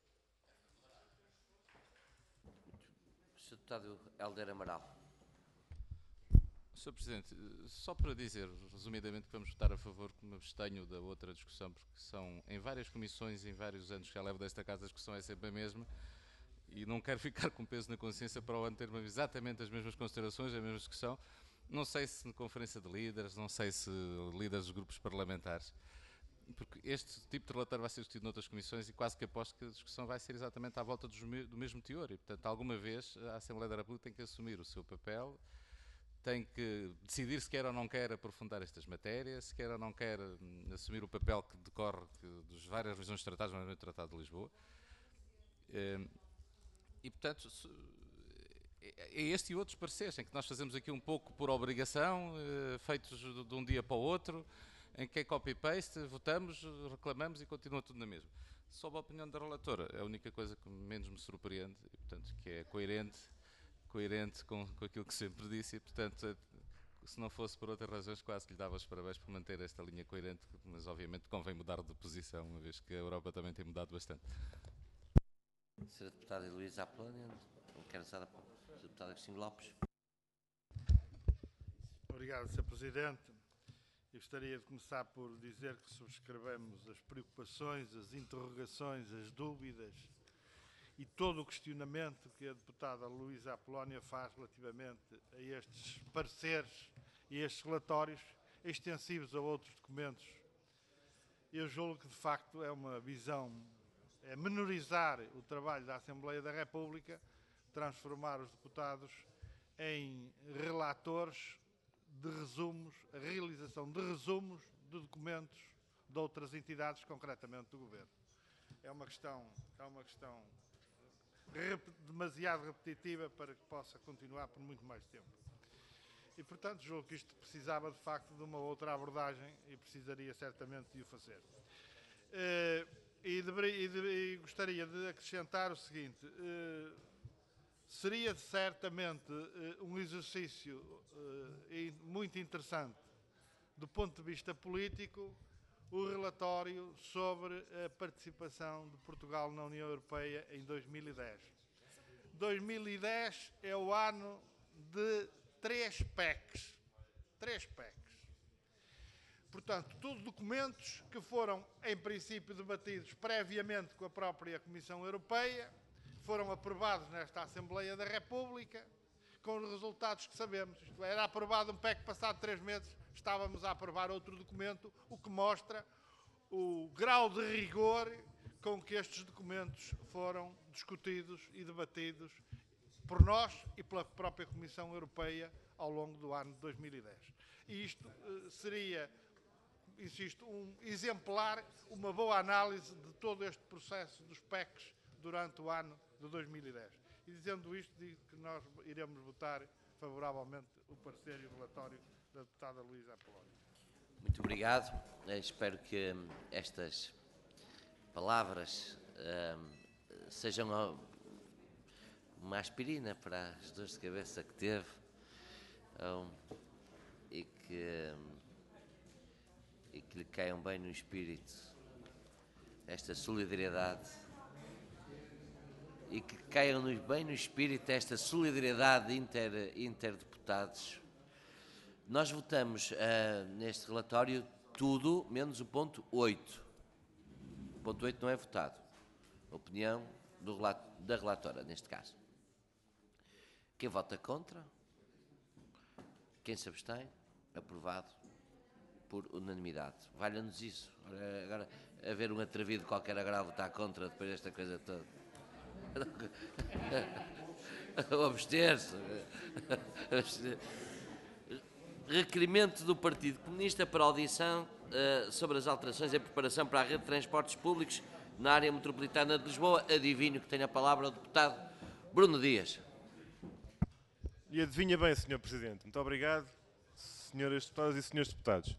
[SPEAKER 1] senhor Deputado Helder Amaral.
[SPEAKER 8] senhor Presidente, só para dizer, resumidamente, que vamos votar a favor, como abstenho da outra discussão, porque são em várias comissões, em vários anos que já levo desta casa, a discussão é sempre a mesma, e não quero ficar com peso na consciência para o ano ter exatamente as mesmas considerações, a mesma discussão. Não sei se na conferência de líderes, não sei se líderes dos grupos parlamentares. porque este tipo de relatório vai ser discutido noutras comissões e quase que aposto que a discussão vai ser exatamente à volta dos me- do mesmo teor. E, portanto, alguma vez a Assembleia da República tem que assumir o seu papel, tem que decidir se quer ou não quer aprofundar estas matérias, se quer ou não quer hum, assumir o papel que decorre que, dos várias revisões de tratados, nomeadamente o Tratado de Lisboa. Hum, e, portanto, se, é este e outros pareceres, em que nós fazemos aqui um pouco por obrigação, uh, feitos de, de um dia para o outro, em que é copy-paste, votamos, reclamamos e continua tudo na mesma. Sob a opinião da relatora, é a única coisa que menos me surpreende, e, portanto, que é coerente, coerente com, com aquilo que sempre disse, e, portanto, se não fosse por outras razões, quase que lhe dava os parabéns por manter esta linha coerente, mas obviamente convém mudar de posição, uma vez que a Europa também tem mudado bastante.
[SPEAKER 1] senhora Deputada Heloísa Apolónia, não quero usar a palavra. senhor Deputado Agostinho Lopes.
[SPEAKER 10] Obrigado, senhor Presidente. Eu gostaria de começar por dizer que subscrevemos as preocupações, as interrogações, as dúvidas e todo o questionamento que a deputada Heloísa Apolónia faz relativamente a estes pareceres e estes relatórios extensivos a outros documentos. Eu julgo que, de facto, é uma visão, é menorizar o trabalho da Assembleia da República, transformar os deputados em relatores de resumos, a realização de resumos de documentos de outras entidades, concretamente do Governo. É uma questão, é uma questão rep, demasiado repetitiva para que possa continuar por muito mais tempo. E, portanto, julgo que isto precisava, de facto, de uma outra abordagem e precisaria certamente de o fazer. Uh, e, deveria, e, de, e gostaria de acrescentar o seguinte... Uh, Seria certamente uh, um exercício uh, muito interessante, do ponto de vista político, o relatório sobre a participação de Portugal na União Europeia em dois mil e dez. dois mil e dez é o ano de três P E Cs. Três P E Cs. Portanto, tudo documentos que foram, em princípio, debatidos previamente com a própria Comissão Europeia, foram aprovados nesta Assembleia da República, com os resultados que sabemos. Isto era aprovado um P E C, passado três meses, estávamos a aprovar outro documento, o que mostra o grau de rigor com que estes documentos foram discutidos e debatidos por nós e pela própria Comissão Europeia ao longo do ano de dois mil e dez. E isto eh, seria, insisto, um exemplar, uma boa análise de todo este processo dos P E Cs durante o ano de dois mil e dez. E dizendo isto, digo que nós iremos votar favoravelmente o parecer e o relatório da deputada Heloísa Apolónia.
[SPEAKER 1] Muito obrigado. Eu espero que hum, estas palavras hum, sejam uma aspirina para as dores de cabeça que teve hum, e, que, hum, e que lhe caiam bem no espírito esta solidariedade e que caiam bem no espírito esta solidariedade inter, interdeputados. Nós votamos uh, neste relatório tudo menos o ponto oito. O ponto oito não é votado. Opinião do, da relatora, neste caso. Quem vota contra? Quem se abstém? Aprovado por unanimidade. Valha-nos isso. Agora, agora haver um atrevido qualquer agora a votar contra depois desta coisa toda. Abster-se. Requerimento do Partido Comunista para audição uh, sobre as alterações em preparação para a rede de transportes públicos na área metropolitana de Lisboa. Adivinho que tem a palavra o deputado Bruno Dias.
[SPEAKER 11] E adivinha bem, senhor Presidente. Muito obrigado, senhoras deputadas e senhores deputados.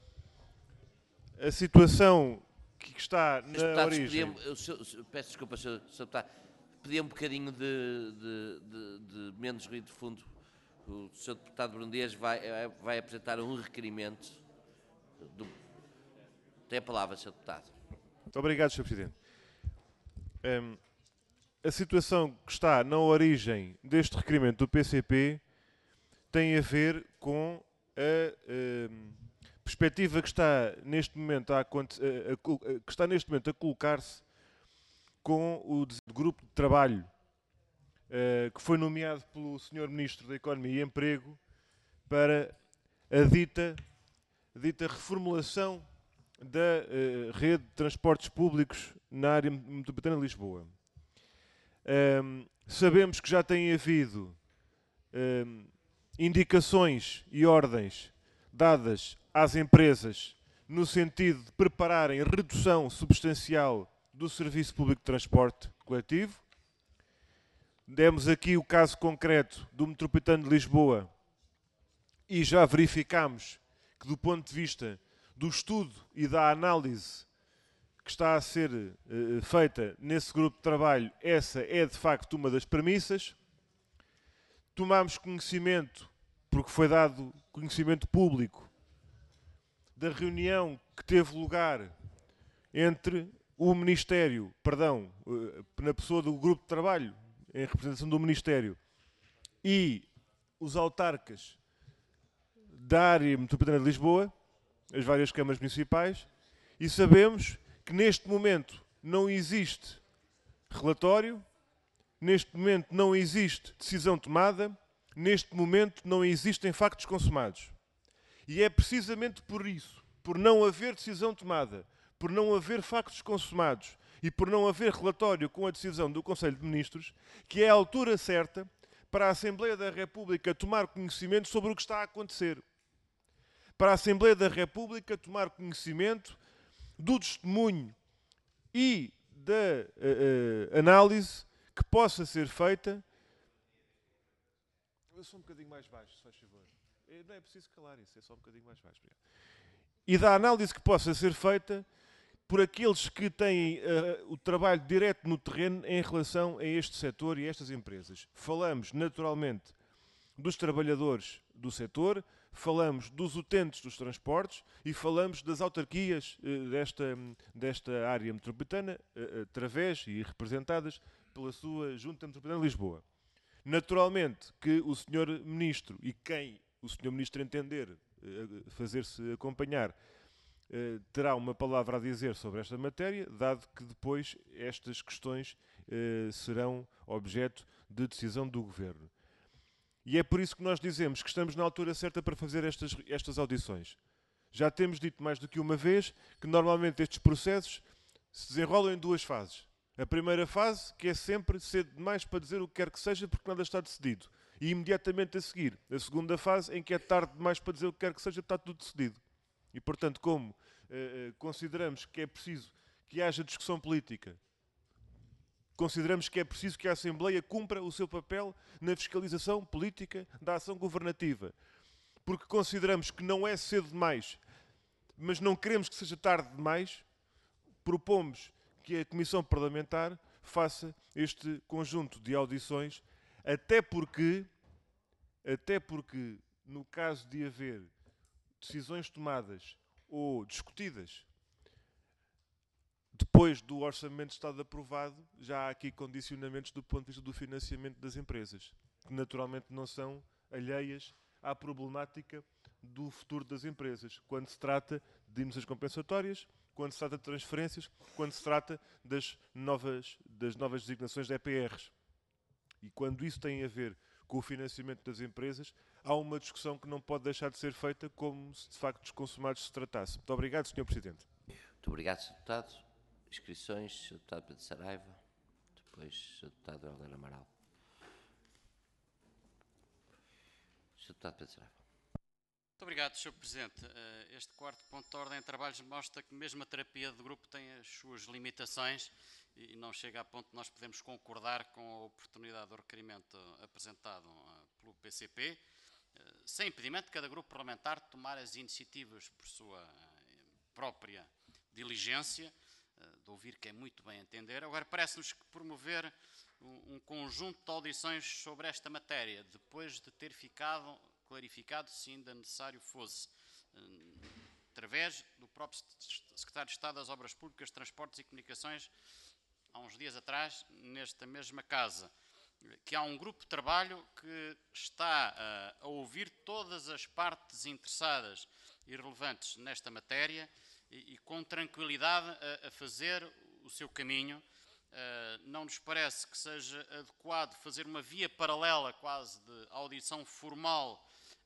[SPEAKER 11] A situação que está na origem...
[SPEAKER 1] Pediam, eu, eu, peço desculpa, senhor deputado, pedia um bocadinho de, de, de, de menos ruído de fundo. O senhor deputado Bruno Dias vai, vai apresentar um requerimento. Do... Tem a palavra, senhor deputado.
[SPEAKER 11] Muito obrigado, senhor Presidente. Um, a situação que está na origem deste requerimento do P C P tem a ver com a um, perspectiva que está neste momento a, a, a, que está neste momento a colocar-se com o grupo de trabalho Uh, que foi nomeado pelo senhor Ministro da Economia e Emprego para a dita, dita reformulação da uh, rede de transportes públicos na área metropolitana de Lisboa. Um, sabemos que já tem havido um, indicações e ordens dadas às empresas no sentido de prepararem redução substancial do serviço público de transporte coletivo. Demos aqui o caso concreto do Metropolitano de Lisboa e já verificámos que, do ponto de vista do estudo e da análise que está a ser uh, feita nesse grupo de trabalho, essa é de facto uma das premissas. Tomámos conhecimento, porque foi dado conhecimento público, da reunião que teve lugar entre o Ministério, perdão, uh, na pessoa do grupo de trabalho, em representação do Ministério, e os autarcas da área metropolitana de Lisboa, as várias câmaras municipais, e sabemos que neste momento não existe relatório, neste momento não existe decisão tomada, neste momento não existem factos consumados. E é precisamente por isso, por não haver decisão tomada, por não haver factos consumados e por não haver relatório com a decisão do Conselho de Ministros, que é a altura certa para a Assembleia da República tomar conhecimento sobre o que está a acontecer. Para a Assembleia da República tomar conhecimento do testemunho e da uh, uh, análise que possa ser feita. Eu sou um bocadinho mais baixo, se faz favor. Não é preciso calar isso, é só um bocadinho mais baixo. E da análise que possa ser feita por aqueles que têm uh, o trabalho direto no terreno em relação a este setor e a estas empresas. Falamos, naturalmente, dos trabalhadores do setor, falamos dos utentes dos transportes e falamos das autarquias uh, desta, desta área metropolitana, uh, através e representadas pela sua Junta Metropolitana de Lisboa. Naturalmente que o senhor Ministro e quem o senhor Ministro entender uh, fazer-se acompanhar Uh, terá uma palavra a dizer sobre esta matéria, dado que depois estas questões uh, serão objeto de decisão do Governo. E é por isso que nós dizemos que estamos na altura certa para fazer estas, estas audições. Já temos dito mais do que uma vez que normalmente estes processos se desenrolam em duas fases. A primeira fase, que é sempre cedo demais para dizer o que quer que seja porque nada está decidido. E imediatamente a seguir, a segunda fase, em que é tarde demais para dizer o que quer que seja, está tudo decidido. E, portanto, como uh, consideramos que é preciso que haja discussão política, consideramos que é preciso que a Assembleia cumpra o seu papel na fiscalização política da ação governativa, porque consideramos que não é cedo demais, mas não queremos que seja tarde demais, propomos que a Comissão Parlamentar faça este conjunto de audições, até porque, até porque no caso de haver decisões tomadas ou discutidas depois do Orçamento de Estado aprovado, já há aqui condicionamentos do ponto de vista do financiamento das empresas, que naturalmente não são alheias à problemática do futuro das empresas, quando se trata de dimensões compensatórias, quando se trata de transferências, quando se trata das novas, das novas designações de E P Rs. E quando isso tem a ver com o financiamento das empresas, há uma discussão que não pode deixar de ser feita como se de facto dos consumados se tratasse. Muito obrigado, senhor Presidente.
[SPEAKER 1] Muito obrigado, senhor Deputado. Inscrições, senhor Deputado Pedro Saraiva, depois senhor Deputado Helder Amaral. senhor Deputado Pedro Saraiva.
[SPEAKER 2] Muito obrigado, senhor Presidente. Este quarto ponto de ordem de trabalhos mostra que mesmo a terapia de grupo tem as suas limitações e não chega a ponto de nós podermos concordar com a oportunidade do requerimento apresentado pelo P C P, sem impedimento de cada grupo parlamentar tomar as iniciativas por sua própria diligência, de ouvir que é muito bem entender. Agora, parece-nos que promover um, um conjunto de audições sobre esta matéria, depois de ter ficado clarificado, se ainda necessário fosse, através do próprio Secretário de Estado das Obras Públicas, Transportes e Comunicações, há uns dias atrás, nesta mesma casa, que há um grupo de trabalho que está uh, a ouvir todas as partes interessadas e relevantes nesta matéria e, e com tranquilidade a, a fazer o seu caminho. Uh, não nos parece que seja adequado fazer uma via paralela quase de audição formal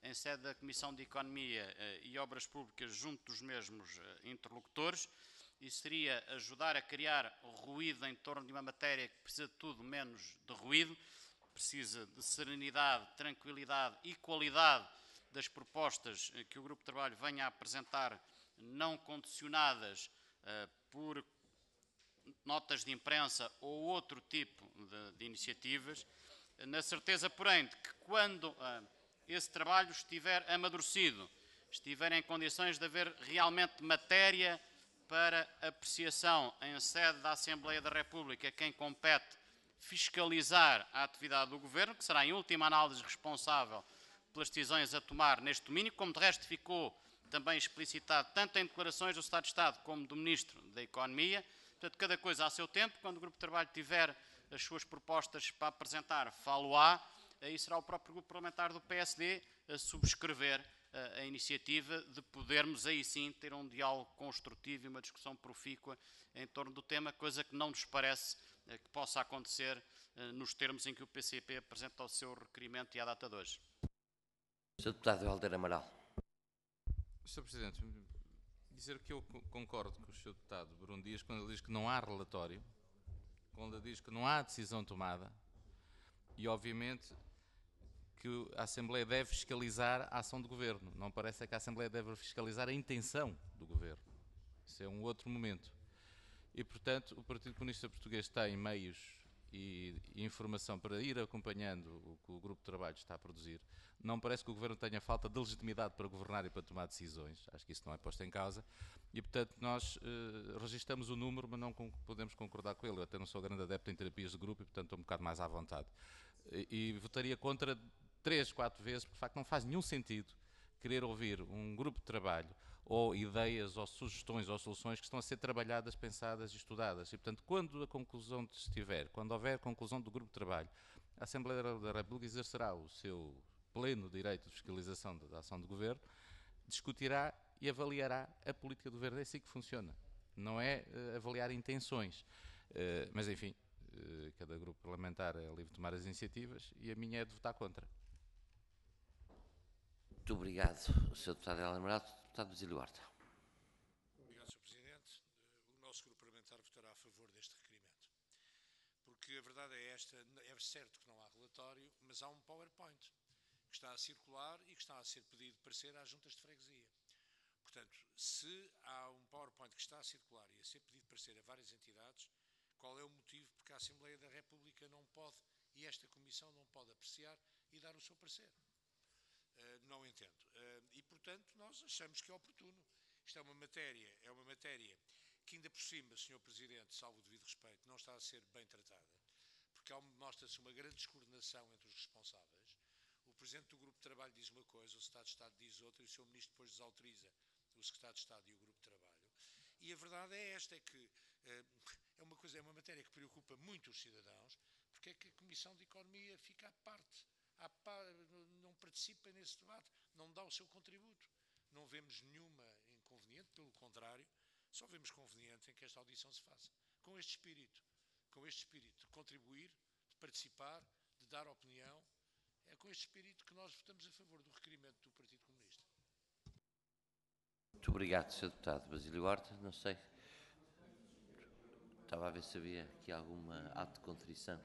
[SPEAKER 2] em sede da Comissão de Economia e Obras Públicas junto dos mesmos interlocutores, e seria ajudar a criar ruído em torno de uma matéria que precisa de tudo menos de ruído, precisa de serenidade, tranquilidade e qualidade das propostas que o Grupo de Trabalho venha a apresentar, não condicionadas uh, por notas de imprensa ou outro tipo de, de iniciativas, na certeza, porém, de que quando uh, esse trabalho estiver amadurecido, estiver em condições de haver realmente matéria para apreciação em sede da Assembleia da República, quem compete fiscalizar a atividade do Governo, que será em última análise responsável pelas decisões a tomar neste domínio, como de resto ficou também explicitado tanto em declarações do Estado de Estado como do Ministro da Economia. Portanto, cada coisa a seu tempo. Quando o Grupo de Trabalho tiver as suas propostas para apresentar, falo-á, aí será o próprio Grupo Parlamentar do P S D a subscrever a, a iniciativa de podermos aí sim ter um diálogo construtivo e uma discussão profícua em torno do tema, coisa que não nos parece que possa acontecer nos termos em que o P C P apresenta o seu requerimento e à data de hoje.
[SPEAKER 1] senhor Deputado Helder Amaral.
[SPEAKER 8] senhor Presidente, dizer que eu concordo com o senhor Deputado Bruno Dias quando ele diz que não há relatório, quando ele diz que não há decisão tomada e, obviamente, que a Assembleia deve fiscalizar a ação do Governo. Não parece que a Assembleia deve fiscalizar a intenção do Governo. Isso é um outro momento. E, portanto, o Partido Comunista Português tem meios e, e informação para ir acompanhando o que o Grupo de Trabalho está a produzir. Não parece que o Governo tenha falta de legitimidade para governar e para tomar decisões. Acho que isso não é posto em causa. E, portanto, nós eh, registramos o número, mas não com, podemos concordar com ele. Eu até não sou grande adepto em terapias de grupo e, portanto, estou um bocado mais à vontade. E, e votaria contra três, quatro vezes, porque, de facto, não faz nenhum sentido querer ouvir um grupo de trabalho ou ideias, ou sugestões, ou soluções que estão a ser trabalhadas, pensadas e estudadas. E, portanto, quando a conclusão estiver, quando houver conclusão do grupo de trabalho, a Assembleia da República exercerá o seu pleno direito de fiscalização da ação do Governo, discutirá e avaliará a política do Governo. É assim que funciona. Não é uh, avaliar intenções. Uh, mas, enfim, uh, cada grupo parlamentar é livre de tomar as iniciativas e a minha é de votar contra.
[SPEAKER 1] Muito obrigado, senhor Deputado Helder Amaral. Deputado Basílio Horta.
[SPEAKER 6] Obrigado, senhor Presidente. O nosso grupo parlamentar votará a favor deste requerimento. Porque a verdade é esta, é certo que não há relatório, mas há um PowerPoint que está a circular e que está a ser pedido parecer às juntas de freguesia. Portanto, se há um PowerPoint que está a circular e a ser pedido parecer a várias entidades, qual é o motivo porque a Assembleia da República não pode, e esta Comissão não pode apreciar e dar o seu parecer? Uh, não entendo. Uh, e, portanto, nós achamos que é oportuno. Isto é uma matéria, é uma matéria que ainda por cima, senhor Presidente, salvo o devido respeito, não está a ser bem tratada, porque mostra-se uma grande descoordenação entre os responsáveis. O Presidente do Grupo de Trabalho diz uma coisa, o Secretário de Estado diz outra, e o senhor Ministro depois desautoriza o Secretário de Estado e o Grupo de Trabalho. E a verdade é esta, é que uh, é uma coisa, é uma matéria que preocupa muito os cidadãos, porque é que a Comissão de Economia fica à parte, à par, não participa nesse debate, não dá o seu contributo. Não vemos nenhuma inconveniente, pelo contrário, só vemos conveniente em que esta audição se faça. Com este espírito, com este espírito de contribuir, de participar, de dar opinião, é com este espírito que nós votamos a favor do requerimento do Partido Comunista.
[SPEAKER 1] Muito obrigado, senhor Deputado Basílio Horta. Não sei, estava a ver se havia aqui alguma ato de contrição.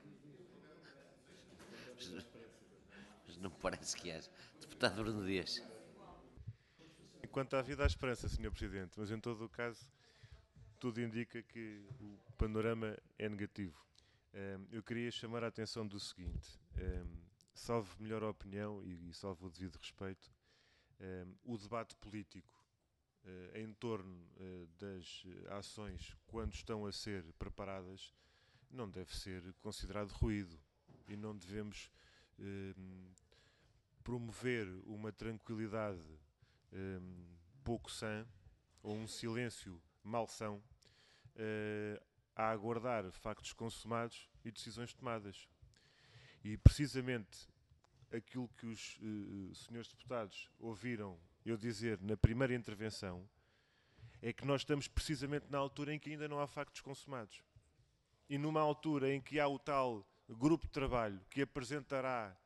[SPEAKER 1] Mas não parece que haja. Deputado Bruno Dias.
[SPEAKER 11] Enquanto há vida, há esperança, senhor Presidente, mas em todo o caso, tudo indica que o panorama é negativo. Um, eu queria chamar a atenção do seguinte, um, salvo melhor opinião e, e salvo o devido respeito, um, o debate político uh, em torno uh, das ações, quando estão a ser preparadas, não deve ser considerado ruído e não devemos um, promover uma tranquilidade um, pouco sã ou um silêncio malsão uh, a aguardar factos consumados e decisões tomadas. E precisamente aquilo que os uh, senhores deputados ouviram eu dizer na primeira intervenção é que nós estamos precisamente na altura em que ainda não há factos consumados. E numa altura em que há o tal grupo de trabalho que apresentará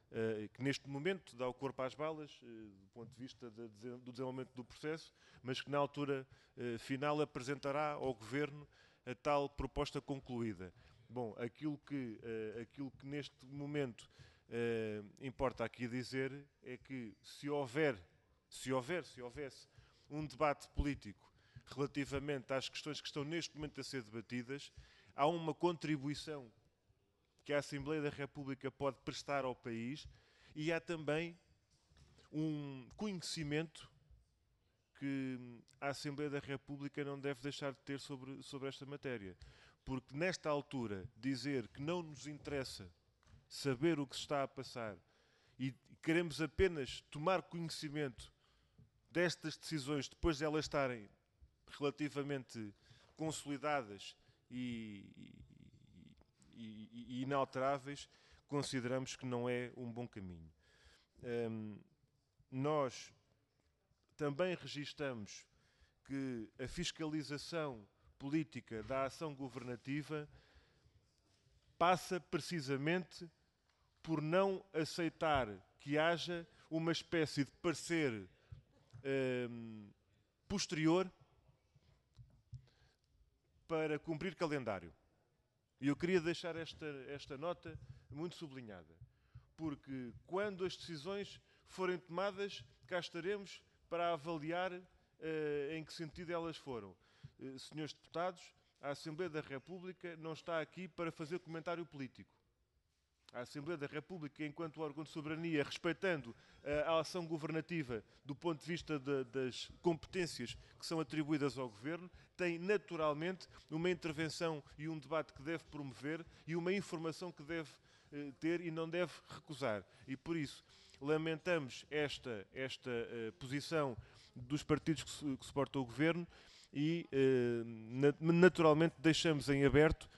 [SPEAKER 11] uh, que neste momento dá o corpo às balas, uh, do ponto de vista de, de, do desenvolvimento do processo, mas que na altura uh, final apresentará ao Governo a tal proposta concluída. Bom, aquilo que, uh, aquilo que neste momento uh, importa aqui dizer é que se houver, se houver, se houvesse um debate político relativamente às questões que estão neste momento a ser debatidas, há uma contribuição que a Assembleia da República pode prestar ao país e há também um conhecimento que a Assembleia da República não deve deixar de ter sobre, sobre esta matéria. Porque nesta altura dizer que não nos interessa saber o que se está a passar e queremos apenas tomar conhecimento destas decisões depois de elas estarem relativamente consolidadas e, e, e, e inalteráveis, consideramos que não é um bom caminho. Um, nós também registamos que a fiscalização política da ação governativa passa precisamente por não aceitar que haja uma espécie de parecer um, posterior para cumprir calendário. E eu queria deixar esta, esta nota muito sublinhada, porque quando as decisões forem tomadas, cá estaremos para avaliar uh, em que sentido elas foram. Uh, senhores deputados, a Assembleia da República não está aqui para fazer comentário político. A Assembleia da República, enquanto órgão de soberania, respeitando a ação governativa do ponto de vista de, das competências que são atribuídas ao Governo, tem naturalmente uma intervenção e um debate que deve promover e uma informação que deve eh, ter e não deve recusar. E por isso lamentamos esta, esta eh, posição dos partidos que, su que suportam o Governo e eh, naturalmente deixamos em aberto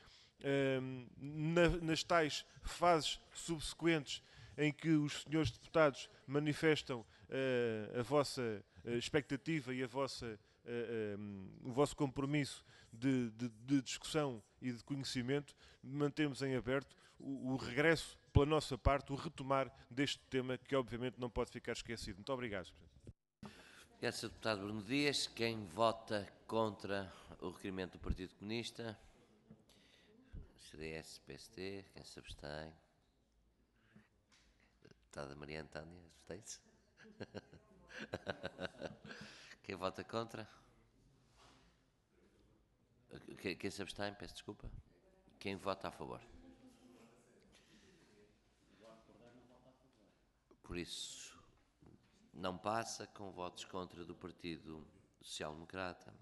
[SPEAKER 11] nas tais fases subsequentes em que os senhores deputados manifestam uh, a vossa uh, expectativa e a vossa, uh, um, o vosso compromisso de, de, de discussão e de conhecimento, mantemos em aberto o, o regresso, pela nossa parte, o retomar deste tema que obviamente não pode ficar esquecido. Muito obrigado, senhor Presidente.
[SPEAKER 1] Obrigado, senhor Deputado Bruno Dias. Quem vota contra o requerimento do Partido Comunista? C D S, P S D, quem se abstém? Deputada Maria Antânia, abstém-se? Quem vota contra? Quem, quem se abstém, peço desculpa. Quem vota a favor? Por isso, não passa com votos contra do Partido Social Democrata,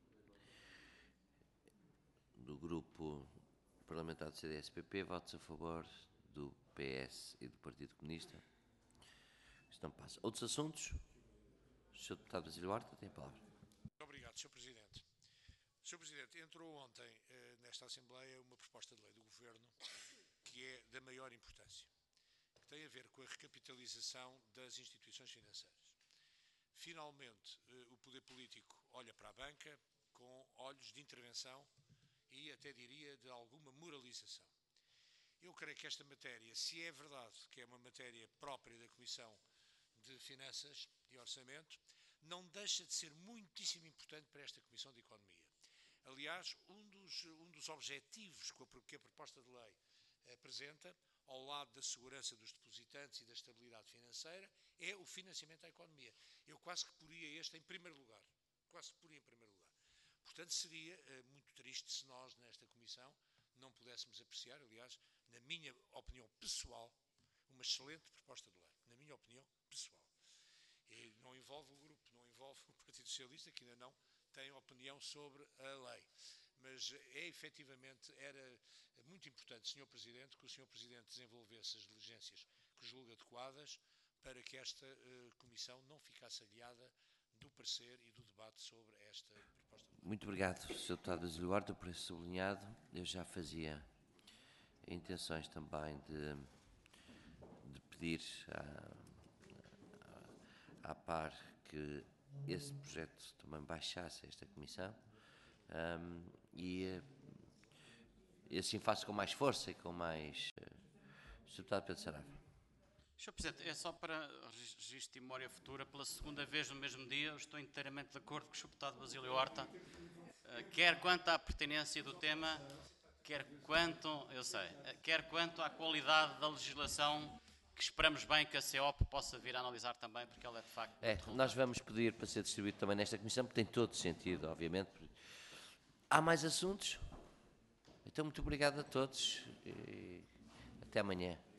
[SPEAKER 1] do Grupo Parlamentar do C D S P P, votos a favor do P S e do Partido Comunista. Isto não passa. Outros assuntos? O senhor Deputado Basílio Horta tem a palavra.
[SPEAKER 6] Muito obrigado, senhor Presidente. senhor Presidente, entrou ontem eh, nesta Assembleia uma proposta de lei do Governo que é da maior importância, que tem a ver com a recapitalização das instituições financeiras. Finalmente, eh, o poder político olha para a banca com olhos de intervenção e até diria de alguma moralização. Eu creio que esta matéria, se é verdade que é uma matéria própria da Comissão de Finanças e Orçamento, não deixa de ser muitíssimo importante para esta Comissão de Economia. Aliás, um dos, um dos objetivos que a proposta de lei apresenta, ao lado da segurança dos depositantes e da estabilidade financeira, é o financiamento à economia. Eu quase que poria este em primeiro lugar. Quase que poria em primeiro lugar. Portanto, seria uh, muito triste se nós, nesta Comissão, não pudéssemos apreciar, aliás, na minha opinião pessoal, uma excelente proposta de lei. Na minha opinião pessoal. E não envolve o grupo, não envolve o Partido Socialista, que ainda não tem opinião sobre a lei. Mas é efetivamente, era muito importante, senhor Presidente, que o senhor Presidente desenvolvesse as diligências que julga adequadas para que esta uh, Comissão não ficasse aliada do parecer e do debate sobre esta proposta.
[SPEAKER 1] Muito obrigado, senhor Deputado Basílio Horta, por esse sublinhado. Eu já fazia intenções também de, de pedir à, à par que esse projeto também baixasse esta Comissão um, e, e assim faço com mais força e com mais... Uh, senhor Deputado Pedro Saraiva.
[SPEAKER 2] senhor Presidente, é só para registro de memória futura, pela segunda vez no mesmo dia, eu estou inteiramente de acordo com o senhor Deputado Basílio Horta, uh, quer quanto à pertinência do tema, quer quanto, eu sei, uh, quer quanto à qualidade da legislação, que esperamos bem que a C E O P possa vir a analisar também, porque ela é de facto...
[SPEAKER 1] É, nós vamos pedir para ser distribuído também nesta comissão, porque tem todo sentido, obviamente. Há mais assuntos? Então, muito obrigado a todos e até amanhã.